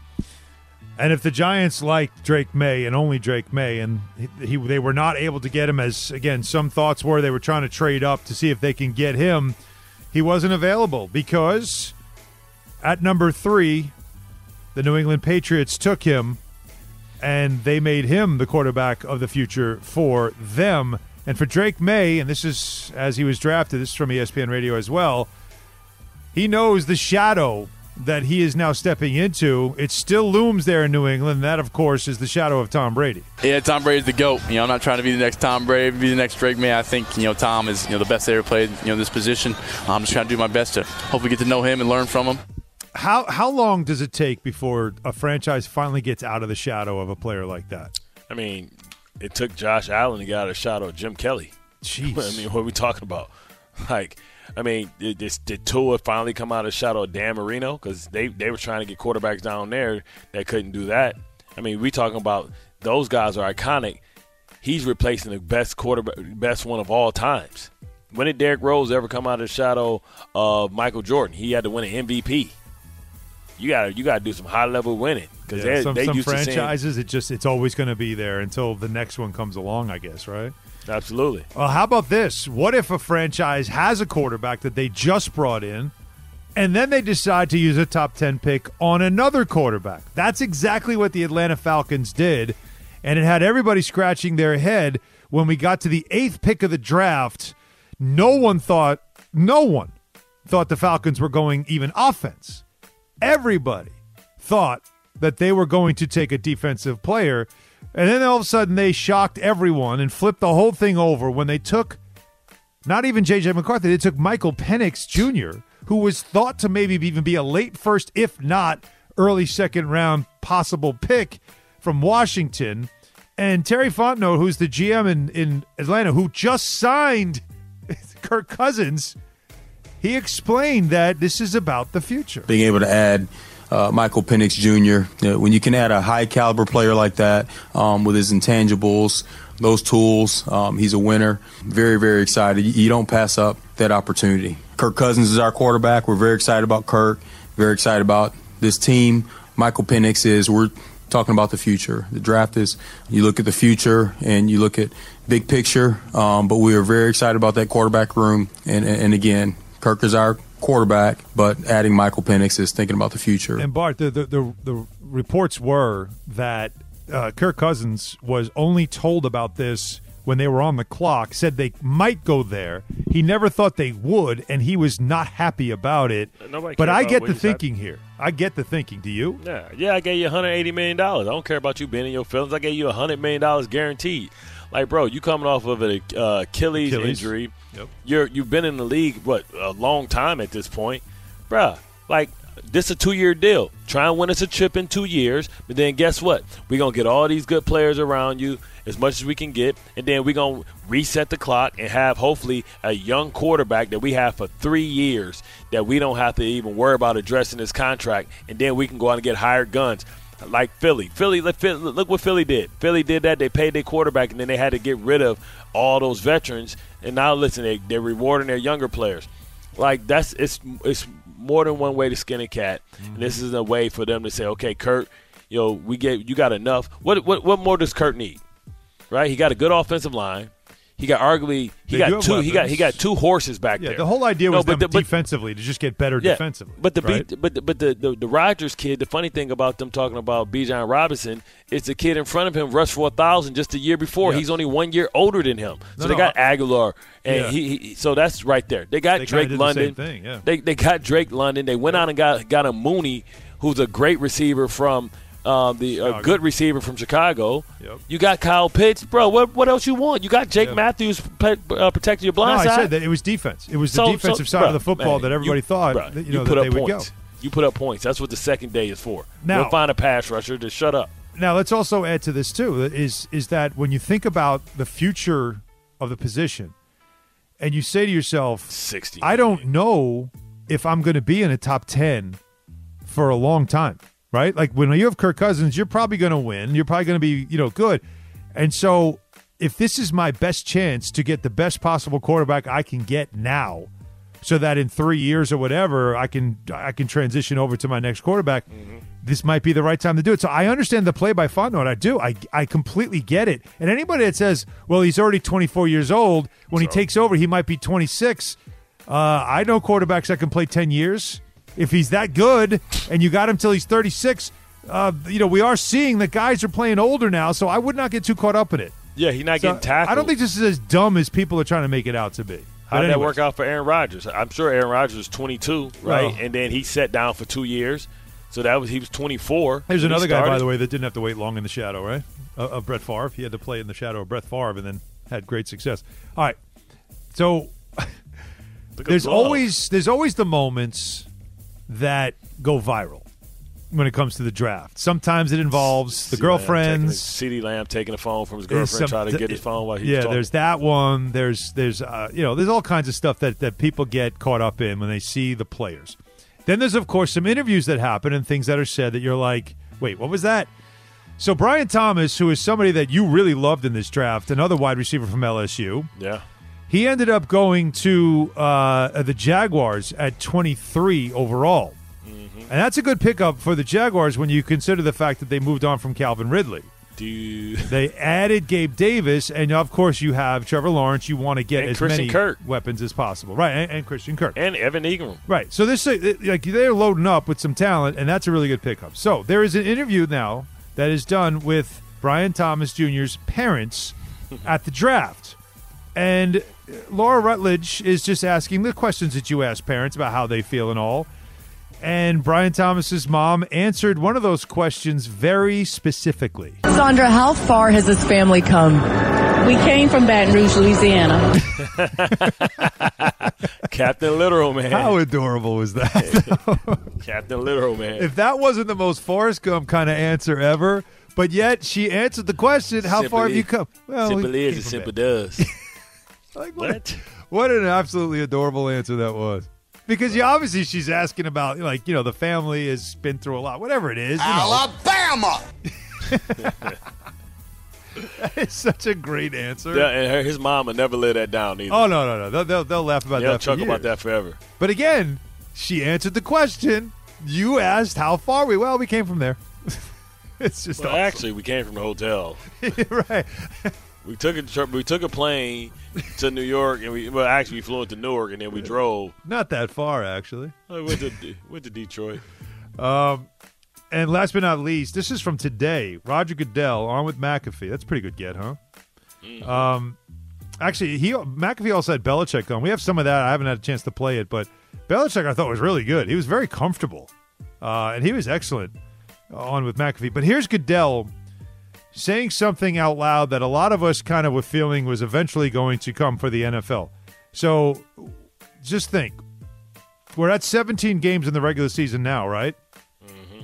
And if the Giants liked Drake May and only Drake May, and he, he they were not able to get him, as, again, some thoughts were they were trying to trade up to see if they can get him, he wasn't available because at number three, the New England Patriots took him, and they made him the quarterback of the future for them. And for Drake May, and this is as he was drafted, this is from E S P N Radio as well, he knows the shadow that he is now stepping into. It still looms there in New England. That, of course, is the shadow of Tom Brady. Yeah, Tom Brady's the GOAT. You know, I'm not trying to be the next Tom Brady, be the next Drake May. I think, you know, Tom is, you know, the best they ever played, you know, this position. I'm just trying to do my best to hopefully get to know him and learn from him. How how long does it take before a franchise finally gets out of the shadow of a player like that? I mean, it took Josh Allen to get out of the shadow of Jim Kelly. Jeez. I mean, what are we talking about? Like, I mean, did, did Tua finally come out of the shadow of Dan Marino? Because they, they were trying to get quarterbacks down there that couldn't do that. I mean, we talking about those guys are iconic. He's replacing the best quarterback, best one of all times. When did Derrick Rose ever come out of the shadow of Michael Jordan? He had to win an M V P. You got you got to do some high level winning because yeah, they some, they some used franchises to it just it's always going to be there until the next one comes along, I guess, right? Absolutely. Well, how about this? What if a franchise has a quarterback that they just brought in, and then they decide to use a top ten pick on another quarterback? That's exactly what the Atlanta Falcons did, and it had everybody scratching their head when we got to the eighth pick of the draft. No one thought, no one thought the Falcons were going even offense. Everybody thought that they were going to take a defensive player, and then all of a sudden they shocked everyone and flipped the whole thing over when they took not even J J McCarthy, they took Michael Penix Junior, who was thought to maybe even be a late first, if not early second round possible pick from Washington. And Terry Fontenot, who's the G M in, in Atlanta, who just signed Kirk Cousins, he explained that this is about the future. Being able to add uh, Michael Penix Junior, you know, when you can add a high-caliber player like that um, with his intangibles, those tools, um, he's a winner. Very, very excited. You don't pass up that opportunity. Kirk Cousins is our quarterback. We're very excited about Kirk, very excited about this team. Michael Penix is, we're talking about the future. The draft is, you look at the future and you look at big picture, um, but we are very excited about that quarterback room. And, and, and again, Kirk is our quarterback, but adding Michael Penix is thinking about the future. And Bart, the the, the, the reports were that uh, Kirk Cousins was only told about this when they were on the clock, said they might go there. He never thought they would, and he was not happy about it. Nobody but cares I about get what the he's happy. thinking here. I get the thinking. Do you? Yeah, yeah. I gave you one hundred eighty million dollars. I don't care about you being in your feelings. I gave you one hundred million dollars guaranteed. Like, bro, you coming off of an uh, Achilles, Achilles injury. Yep. You're you've been in the league what a long time at this point, bruh. Like, this is a two-year deal. Try and win us a chip in two years, but then guess what? We're gonna get all these good players around you as much as we can get, and then we're gonna reset the clock and have hopefully a young quarterback that we have for three years that we don't have to even worry about addressing his contract, and then we can go out and get hired guns. Like Philly. Philly, look what Philly did. Philly did that. They paid their quarterback, and then they had to get rid of all those veterans. And now, listen, they, they're rewarding their younger players. Like, that's it's it's more than one way to skin a cat. Mm-hmm. And this is a way for them to say, okay, Kurt, you know, we get you got enough. What what what more does Kurt need? Right? He got a good offensive line. He got arguably he They do got have two he got weapons. he got two horses back Yeah, there. the whole idea No, was but them the- but- defensively to just get better Yeah, defensively. But the right? B, but the, but the, the the Rodgers kid, the funny thing about them talking about Bijan Robinson is the kid in front of him rushed for a thousand just a year before. Yeah. He's only one year older than him. So No, they no, got I- Aguilar, and Yeah. he, he so that's right there. They got They kinda Drake did the London. same thing, yeah. They they got Drake London. They went out and got got a Mooney, who's a great receiver from. Um, the uh, good receiver from Chicago. Yep. You got Kyle Pitts, bro. What what else you want? You got Jake Yeah. Matthews pe- uh, protecting your blind no, side. I said that it was defense. It was the So- defensive so, side bruh, of the football man, that everybody you, thought bruh, that, you you know put that up they would go. points. You put up points. That's what the second day is for. Now- We'll find a pass rusher to shut up. Now, let's also add to this, too, is is that when you think about the future of the position and you say to yourself, sixty I don't know if I'm going to be in a top ten for a long time, right? Like when you have Kirk Cousins, you're probably going to win. You're probably going to be, you know, good. And so if this is my best chance to get the best possible quarterback I can get now so that in three years or whatever I can I can transition over to my next quarterback, Mm-hmm. this might be the right time to do it. So I understand the play by Fontenot. I do. I, I completely get it. And anybody that says, well, he's already twenty-four years old, when he takes over, he might be twenty-six. Uh, I know quarterbacks that can play ten years. If he's that good and you got him till he's thirty-six, uh, you know, we are seeing that guys are playing older now, so I would not get too caught up in it. Yeah, he's not So getting tackled. I don't think this is as dumb as people are trying to make it out to be. How did But that anyways. work out for Aaron Rodgers? I'm sure Aaron Rodgers was twenty-two, right? Well- and then he sat down for two years. So that was he was twenty-four. There's when he another guy, by started. the way, that didn't have to wait long in the shadow, right? Uh, of Brett Favre. He had to play in the shadow of Brett Favre and then had great success. All right. So there's Love. always there's always the moments that go viral. when it comes to the draft. Sometimes it involves the CeeDee girlfriends. CeeDee Lamb taking the phone from his There's girlfriend, some- trying to get his phone while he's yeah, talking. there's that one. There's there's uh, you know there's all kinds of stuff that, that people get caught up in when they see the players. Then there's of course some interviews that happen and things that are said that you're like, wait, what was that? So Brian Thomas, who is somebody that you really loved in this draft, another wide receiver from L S U. Yeah. He ended up going to uh, the Jaguars at twenty-three overall. And that's a good pickup for the Jaguars when you consider the fact that they moved on from Calvin Ridley. Dude. They added Gabe Davis, and of course you have Trevor Lawrence. You want to get And as Christian many Kirk. weapons as possible. Right, and, and Christian Kirk. And Evan Ingram. Right, so this uh, like they're loading up with some talent, and that's a really good pickup. So there is an interview now that is done with Brian Thomas Junior's parents at the draft. And Laura Rutledge is just asking the questions that you ask parents about how they feel and all. And Brian Thomas's mom answered one of those questions very specifically. Sandra, how far has this family come? We came from Baton Rouge, Louisiana. Captain Literal, man. How adorable was that? Captain Literal, man. If that wasn't the most Forrest Gump kind of answer ever, but yet she answered the question, how Simple far have is- you come? Well, simple we is came and from simple Baton- does. Like what? What an absolutely adorable answer that was. Because you obviously she's asking about, like, you know, the family has been through a lot, whatever it is. You know. Alabama. That is such a great answer. Yeah, and her, his mom would never let that down either. Oh, no, no, no. They'll, they'll, they'll laugh about They'll that for chuck years. about that forever. But again, she answered the question. You asked how far we. Well, we came from there. It's just Well, awesome. actually, we came from the hotel. Right. We took a tr- we took a plane to New York, and we well actually we flew into Newark, and then we drove. Not that far, actually. We went to went to Detroit. Um, and last but not least, this is from today. Roger Goodell on with McAfee. That's a pretty good get, huh? Mm-hmm. Um, actually, he McAfee also had Belichick on. We have some of that. I haven't had a chance to play it, but Belichick I thought was really good. He was very comfortable, uh, and he was excellent on with McAfee. But here's Goodell saying something out loud that a lot of us kind of were feeling was eventually going to come for the N F L. So just think. We're at seventeen games in the regular season now, right? Mm-hmm.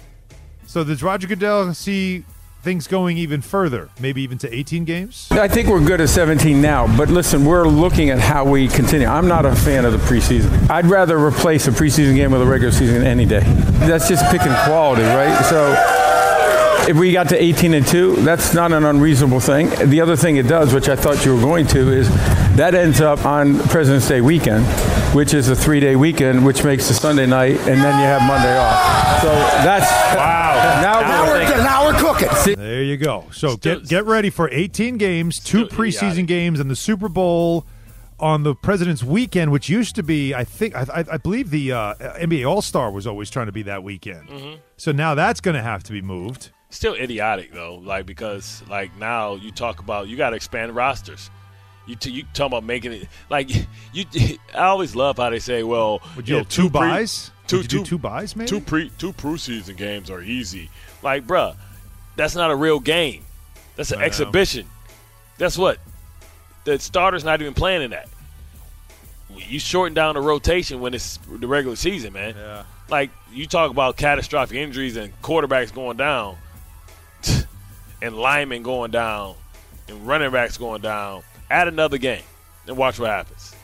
So does Roger Goodell see things going even further, maybe even to eighteen games? I think we're good at seventeen now, but listen, we're looking at how we continue. I'm not a fan of the preseason. I'd rather replace a preseason game with a regular season any day. That's just picking quality, right? So if we got to eighteen and two, that's not an unreasonable thing. The other thing it does, which I thought you were going to, is that ends up on President's Day weekend, which is a three-day weekend, which makes the Sunday night, and then you have Monday off. So that's wow. Now, Now we're, we're, now we're cooking. There you go. So get get ready for eighteen games, two preseason games, and the Super Bowl on the President's Weekend, which used to be, I think, I, I believe the uh, N B A All-Star was always trying to be that weekend. Mhm. So now that's going to have to be moved. Still idiotic though, like because like now you talk about you got to expand rosters. You t- you talking about making it like you. I always love how they say, "Well, Would you you know, have two pre- buys? two Would you do two two buys, maybe? two pre two preseason games are easy." Like, bruh, that's not a real game. That's an I know. exhibition. That's what the starter's not even playing in that. You shorten down the rotation when it's the regular season, man. Yeah. Like you talk about catastrophic injuries and quarterbacks going down, and linemen going down, and running backs going down. Add another game and watch what happens.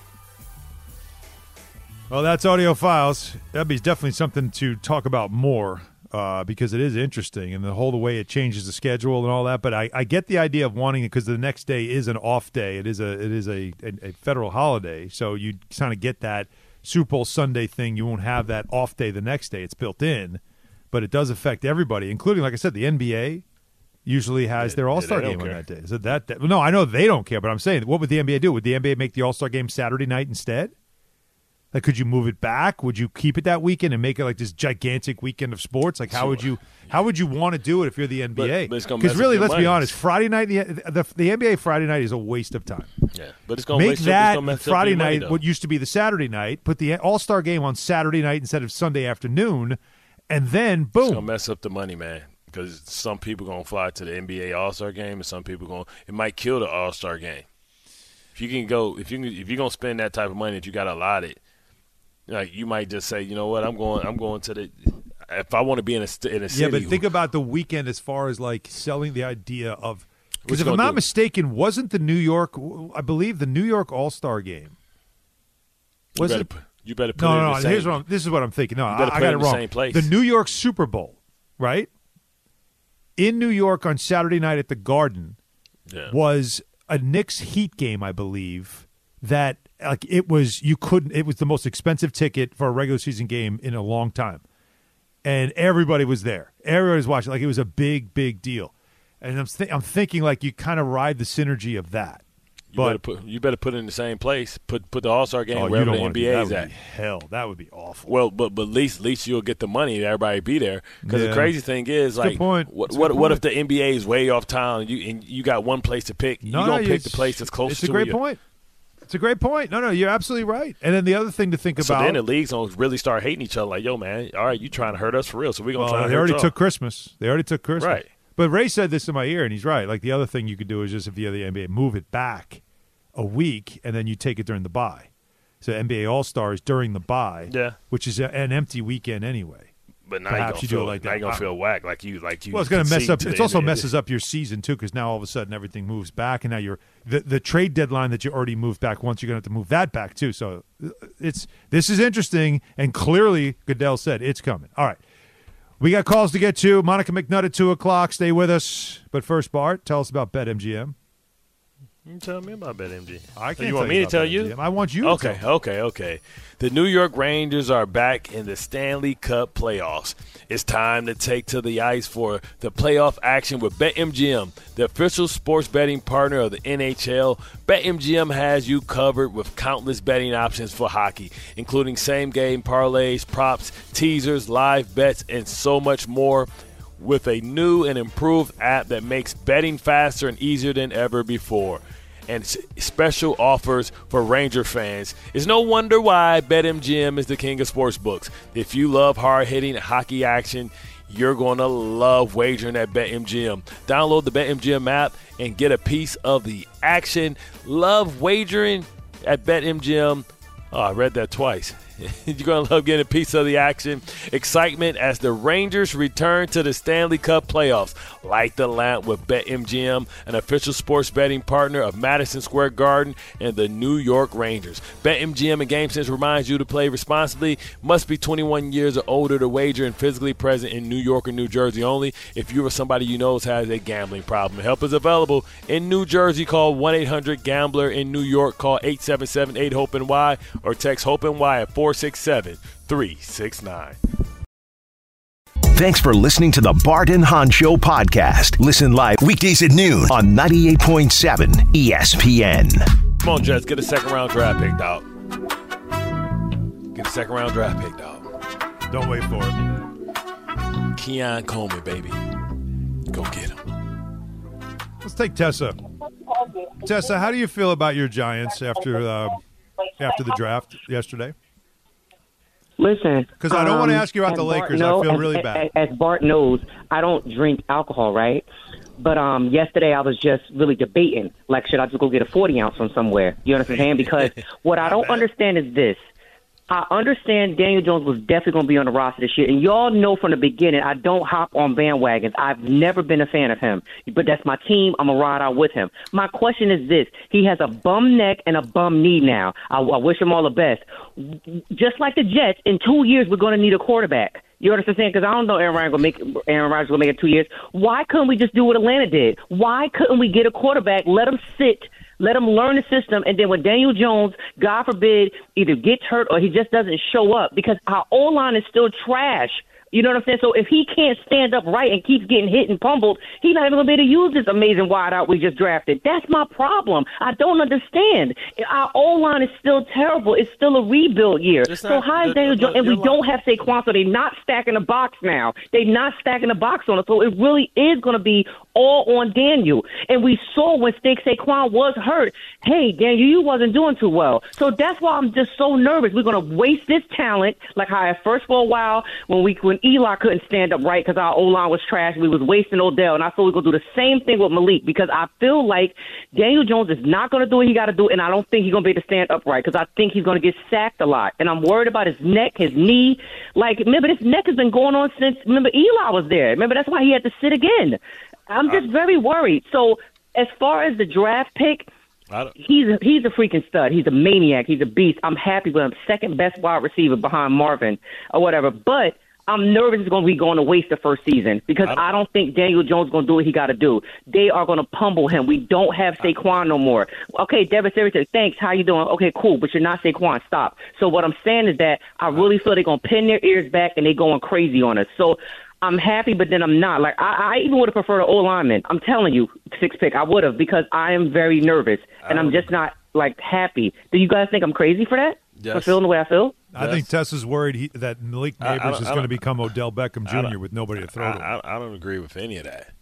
Well, that's Audio Files. That'd be definitely something to talk about more uh, because it is interesting and the whole the way it changes the schedule and all that. But I, I get the idea of wanting it because the next day is an off day. It is a it is a, a, a federal holiday, so you kind of get that Super Bowl Sunday thing. You won't have that off day the next day. It's built in, but it does affect everybody, including, like I said, the N B A. Usually has their All-Star they don't game on care. that day. So that, that no, I know they don't care, but I'm saying, what would the N B A do? Would the N B A make the All-Star game Saturday night instead? Like, could you move it back? Would you keep it that weekend and make it like this gigantic weekend of sports? Like, how would you how would you want to do it if you're the N B A? But- but it's gonna Because mess up really, your let's be money. honest, Friday night the, the the N B A Friday night is a waste of time. Yeah, but it's gonna Make mess up- it's that gonna mess up Friday your money, night though. what used to be the Saturday night. Put the All-Star game on Saturday night instead of Sunday afternoon, and then boom. It's gonna mess up the money, man. Because some people gonna fly to the N B A All-Star game, and some people going it might kill the All-Star game. If you can go, if you can, if you're gonna spend that type of money that you got allotted, like you might just say, you know what, I'm going, I'm going to the. if I want to be in a st- in a city. Yeah, but think about the weekend as far as like selling the idea of because What if you I'm gonna not do? mistaken, wasn't the New York? I believe the New York All Star game. You Was better it? put- you better put no, it in no, the no. same- Here's what I'm, this is what I'm thinking. No, You I, better I put got it it in the wrong. same place. The New York Super Bowl, right? In New York on Saturday night at the Garden Yeah. was a Knicks Heat game, I believe. That like it was you couldn't. It was the most expensive ticket for a regular season game in a long time, and everybody was there. Everybody was watching. Like it was a big, big deal. And I'm th- I'm thinking like you kind of ride the synergy of that. You But better put you better put it in the same place. Put put the All Star game oh, you wherever don't the wanna N B do- A that is would at. be hell, that would be awful. Well, but but at least at least you'll get the money and everybody be there. Because Yeah. the crazy thing is, That's a good like, point. what That's a what good what point. if the N B A is way off town and you and you got one place to pick? No, you gonna no, pick the it's- place that's closest It's a to great where you- point. It's a great point. No, no, you're absolutely right. And then the other thing to think So about. then the leagues gonna really start hating each other. Like, yo, man, all right, you trying to hurt us for real? So we gonna Well, try to they hurt already y'all. took Christmas. They already took Christmas. Right. But Ray said this in my ear, and he's right. Like the other thing you could do is just if you're the N B A, move it back a week, and then you take it during the bye. So N B A All Stars during the bye, Yeah. which is a, an empty weekend anyway. But now Perhaps you, you do feel, it like now that. you gonna I- feel whack, like you like you. Well, it's going to mess concede up. to It's the also N B A. messes up your season too, because now all of a sudden everything moves back, and now you're the the trade deadline that you already moved back. Once you're going to have to move that back too. So uh, it's this is interesting, and clearly Goodell said it's coming. All right, we got calls to get to. Monica McNutt at two o'clock. Stay with us. But first, Bart, tell us about BetMGM. You tell me about BetMGM. I So can't you want tell me you to about tell you? BetMGM. I want you to Okay, tell me. okay, okay. The New York Rangers are back in the Stanley Cup playoffs. It's time to take to the ice for the playoff action with BetMGM, the official sports betting partner of the N H L. BetMGM has you covered with countless betting options for hockey, including same-game parlays, props, teasers, live bets, and so much more. With a new and improved app that makes betting faster and easier than ever before. And s- special offers for Ranger fans. It's no wonder why BetMGM is the king of sportsbooks. If you love hard-hitting hockey action, you're going to love wagering at BetMGM. Download the BetMGM app and get a piece of the action. Love wagering at BetMGM. Oh, I read that twice. You're going to love getting a piece of the action. Excitement as the Rangers return to the Stanley Cup playoffs. Light the lamp with BetMGM, an official sports betting partner of Madison Square Garden and the New York Rangers. BetMGM and GameSense reminds you to play responsibly. Must be twenty-one years or older to wager and physically present in New York or New Jersey only. If you or somebody you know has a gambling problem, help is available. In New Jersey, call one eight hundred gambler. In New York, call eight seven seven eight hope N Y or text HOPE-NY at four six seven three six nine. Thanks for listening to the Bart and Hahn Show podcast. Listen live weekdays at noon on ninety-eight point seven E S P N. Come on, Jets, get a second round draft pick, dog. Get a second round draft pick, dog. Don't wait for it. Keon Coleman, baby. Go get him. Let's take Tessa. Tessa, how do you feel about your Giants after uh, after the draft yesterday? Listen, Because I don't want to um, ask you about as the Bart Lakers. know- I feel as- really as- bad. As Bart knows, I don't drink alcohol, right? But um, yesterday I was just really debating, like, should I just go get a forty ounce from somewhere? You understand? Because what I don't understand is this. I understand Daniel Jones was definitely going to be on the roster this year. And y'all know from the beginning, I don't hop on bandwagons. I've never been a fan of him. But that's my team. I'm going to ride out with him. My question is this. He has a bum neck and a bum knee now. I, I wish him all the best. Just like the Jets, in two years, we're going to need a quarterback. You understand what I'm saying? Because I don't know Aaron Rodgers will make Aaron Rodgers will make it two years. Why couldn't we just do what Atlanta did? Why couldn't we get a quarterback, let him sit, let him learn the system, and then when Daniel Jones, God forbid, either gets hurt or he just doesn't show up, because our O-line is still trash. You know what I'm saying? So if he can't stand up right and keeps getting hit and pummeled, he's not even going to be able to use this amazing wideout we just drafted. That's my problem. I don't understand. Our O-line is still terrible. It's still a rebuild year. It's So not- how is the- Daniel the- Jones? And we your don't have Saquon, so they're not stacking the box now. They're not stacking the box on us. So it really is going to be all on Daniel. And we saw when Steak Saquon was hurt, hey, Daniel, you wasn't doing too well. So that's why I'm just so nervous. We're going to waste this talent, like how at first for a while when we when Eli couldn't stand up right because our O-line was trash, we was wasting Odell. And I thought we were going to do the same thing with Malik because I feel like Daniel Jones is not going to do what he got to do, and I don't think he's going to be able to stand upright because I think he's going to get sacked a lot. And I'm worried about his neck, his knee. Like, remember, this neck has been going on since, remember, Eli was there. Remember, that's why he had to sit again. I'm just very worried. So as far as the draft pick, he's a, he's a freaking stud. He's a maniac. He's a beast. I'm happy with him. Second best wide receiver behind Marvin or whatever. But I'm nervous he's going to be going to waste the first season because I don't, I don't think Daniel Jones is going to do what he got to do. They are going to pummel him. We don't have Saquon no more. Okay, Devin Siri said, thanks. How you doing? Okay, cool. But you're not Saquon. Stop. So what I'm saying is that I really feel they're going to pin their ears back and they're going crazy on us. So I'm happy, but then I'm not. Like, I, I even would have preferred an O-lineman. I'm telling you, six pick, I would have because I am very nervous, and I'm just not, like, happy. Do you guys think I'm crazy for that? Yes. For feeling the way I feel? I yes. think Tess is worried he, that Malik Neighbors I, I is going to become Odell Beckham Junior with nobody to throw I, to. I, I don't agree with any of that.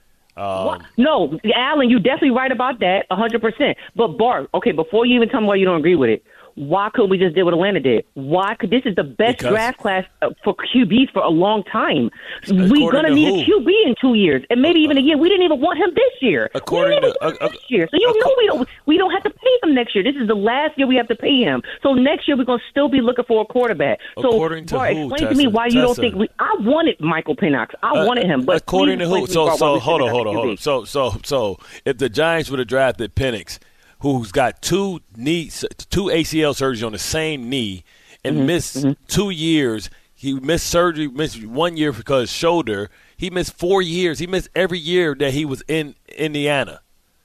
Um, What? No, Alan, you're definitely right about that, one hundred percent. But, Bart, okay, before you even tell me why you don't agree with it, why couldn't we just do what Atlanta did? Why could this is the best Because draft class for Q Bs for a long time? We're gonna need who? a Q B in two years, and maybe even a year. We didn't even want him this year. According we didn't to even want uh, him this year, so you know we don't we don't have to pay him next year. This is the last year we have to pay him. So next year we're gonna still be looking for a quarterback. So According to Bart, who, explain to me Tessa? why you don't Tessa. think we. I wanted Michael Penix. I Uh, wanted him, but according please to who? explain to me, So, Bart, why so we hold on, shouldn't hold have on, a hold on. Q B. So, so, so, if the Giants would have drafted Penix, who's got two knee, two A C L surgeries on the same knee, and Mm-hmm, missed mm-hmm. two years, he missed surgery, missed one year because of his shoulder. He missed four years. He missed every year that he was in Indiana.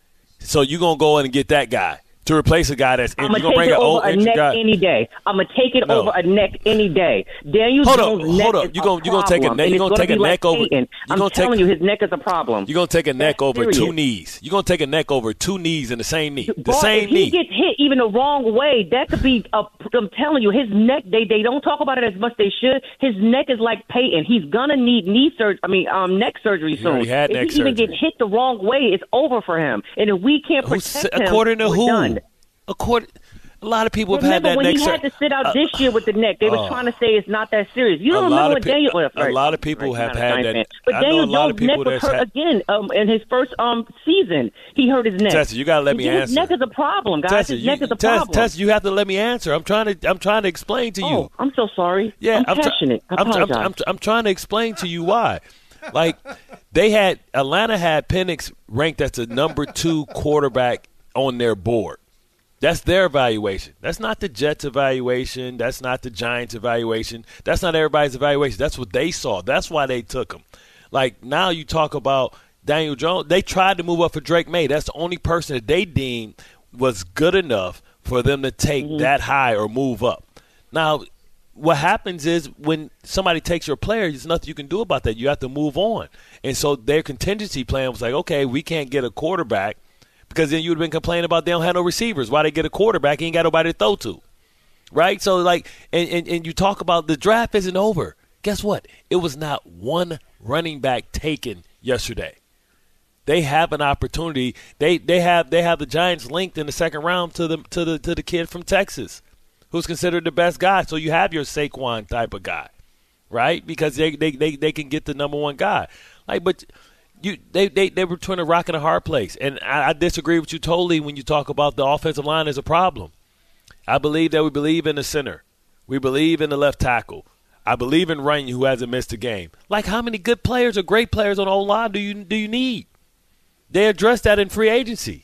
So you're gonna go in and get that guy to replace a guy that's in. I'm You're gonna gonna take bring it an old over a injured neck guy. any day. I'm gonna take it No. over a neck any day. Daniel Hold Jones' up, neck hold up. is You a gonna you gonna take a problem, neck? and You it's gonna take be a like neck over? Peyton. You I'm gonna telling take, you, his neck is a problem. You're gonna take a neck That's over two serious. knees. You're gonna take a neck over two knees in the same knee. The Bart, same if he knee. gets hit even the wrong way, that could be. A, I'm telling you, his neck. They they don't talk about it as much they should. His neck is like Peyton. He's gonna need knee surgery. I mean, um, neck surgery He soon. already had if neck he even surgery. get hit the wrong way, it's over for him. And if we can't Who protect sa- him, according to we're who? done. According, a lot of people have Remember had that when neck he sur- had to sit out uh, this year with the neck? They were oh. trying to say it's not that serious. You A don't lot remember of when pe- Daniel was a lot of people have had that. But I know Daniel a lot Jones' of people neck was that's hurt had- again um, in his first um season. He hurt his neck. Tessa, you gotta let me his answer. neck is a problem, guys. Tessa, his you, neck is a Tess, problem. Tess, you have to let me answer. I'm trying to. I'm trying to explain to you. Oh, I'm so sorry. Yeah, I'm, try- passionate. I I'm, I'm, apologize. I'm, I'm trying to explain to you why. Like, they had Atlanta had Penix ranked as the number two quarterback on their board. That's their evaluation. That's not the Jets' evaluation. That's not the Giants' evaluation. That's not everybody's evaluation. That's what they saw. That's why they took him. Like, now you talk about Daniel Jones. They tried to move up for Drake May. That's the only person that they deemed was good enough for them to take Mm-hmm. that high or move up. Now, what happens is when somebody takes your player, there's nothing you can do about that. You have to move on. And so their contingency plan was like, okay, we can't get a quarterback, because then you would have been complaining about they don't have no receivers. Why they get a quarterback? He ain't got nobody to throw to. Right? So, like, and, and, and you talk about the draft isn't over. Guess what? It was not one running back taken yesterday. They have an opportunity. They they have they have the Giants linked in the second round to the to the to the kid from Texas, who's considered the best guy. So you have your Saquon type of guy, right? Because they they, they, they can get the number one guy. Like, but you they, they, they were between a rock and a hard place. And I, I disagree with you totally when you talk about the offensive line as a problem. I believe that we believe in the center. We believe in the left tackle. I believe in Runyon, who hasn't missed a game. Like, how many good players or great players on the O-line do you do you need? They addressed that in free agency.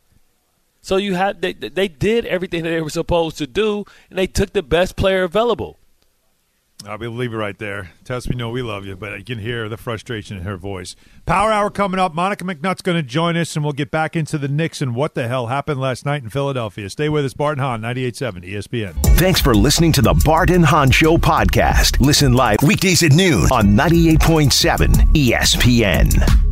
So you had they, they did everything that they were supposed to do, and they took the best player available. I'll leave it right there. Tess, we know we love you, but you can hear the frustration in her voice. Power Hour coming up. Monica McNutt's going to join us, and we'll get back into the Knicks and what the hell happened last night in Philadelphia. Stay with us, Bart and Hahn, ninety-eight point seven E S P N. Thanks for listening to the Bart and Hahn Show podcast. Listen live weekdays at noon on ninety-eight point seven E S P N.